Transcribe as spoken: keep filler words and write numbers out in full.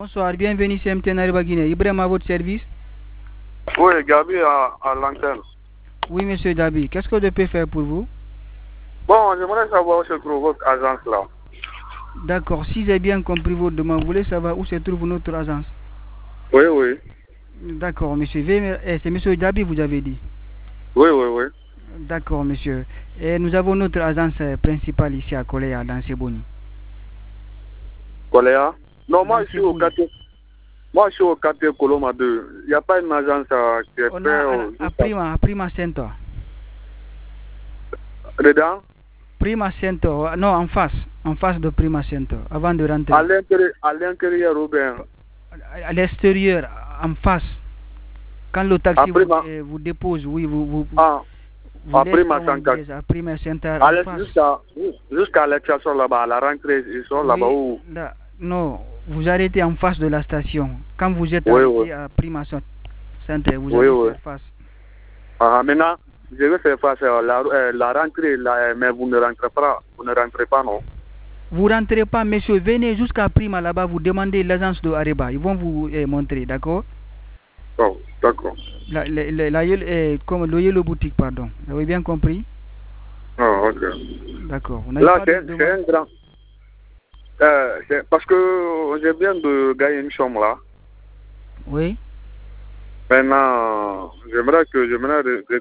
Bonsoir, bienvenue chez M T N Ariba Guinée. Ibrahim à votre service. Oui, Gabi à, à l'antenne. Oui, monsieur Dabi, qu'est-ce que je peux faire pour vous? Bon, j'aimerais savoir où se trouve votre agence là. D'accord, si j'ai bien compris votre demande, vous voulez savoir où se trouve notre agence? Oui, oui. D'accord, monsieur. Eh, c'est monsieur Dabi, vous avez dit? Oui, oui, oui. D'accord, monsieur. Et nous avons notre agence principale ici à Koléa, dans Seboni. Koléa? Non, moi Dans je suis au Seboni. quartier. Moi je suis au quartier Coloma deux. Il n'y a pas une agence euh, qui est On prête a au- à, à juste à- Prima, à Prima Center. dedans, Prima Center, non, en face. En face de Prima Center, avant de à rentrer. l'intérieur, à l'intérieur ou bien À l'extérieur, en face. Quand le taxi après vous, ma, eh, vous dépose, oui, vous, vous, ah, vous laisse après ma comment cent vous quatre. dites, à Prima Center, À en l'est- face. Jusqu'à jusqu'à l'extension là-bas, à la rentrée, ils sont là-bas Oui, où? là, non, vous arrêtez en face de la station. Quand vous êtes Oui, oui. arrêté à Prima Center, vous Oui, allez oui. faire face. Ah, maintenant, je vais faire face à la, euh, la rentrée, là, euh, mais vous ne rentrez pas, vous ne rentrez pas, non? Vous rentrez pas, monsieur, venez jusqu'à Prima là-bas, vous demandez l'agence de Areba. Ils vont vous eh, montrer, d'accord? Oh, d'accord. La, la, la, la, eh, comme le Yellow Boutique, pardon. Vous avez bien compris? Oh, ok. D'accord. Vous n'avez Là, pas de c'est c'est demande? un grand. Euh, c'est parce que je viens de gagner une chambre là. Oui. Maintenant, j'aimerais que j'aimerais